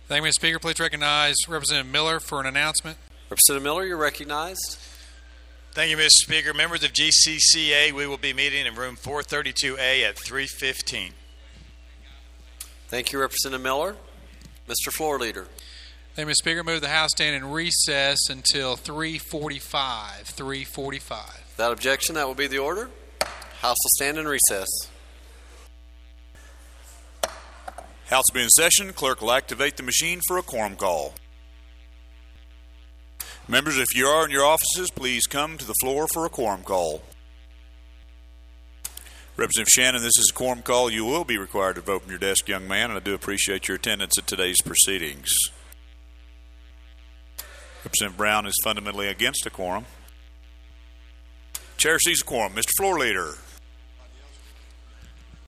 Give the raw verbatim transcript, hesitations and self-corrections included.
Thank you, Mister Speaker. Please recognize Representative Miller for an announcement. Representative Miller, you're recognized. Thank you, Mister Speaker. Members of G C C A, we will be meeting in room four thirty-two A at three fifteen. Thank you, Representative Miller. Mister Floor Leader. Thank you, Mister Speaker. Move the House stand in recess until three forty-five. three forty-five. Without objection, that will be the order. House will stand in recess. House will be in session. Clerk will activate the machine for a quorum call. Members, if you are in your offices, please come to the floor for a quorum call. Representative Shannon, this is a quorum call. You will be required to vote from your desk, young man, and I do appreciate your attendance at today's proceedings. Representative Brown is fundamentally against a quorum. Chair sees a quorum. Mister Floor Leader.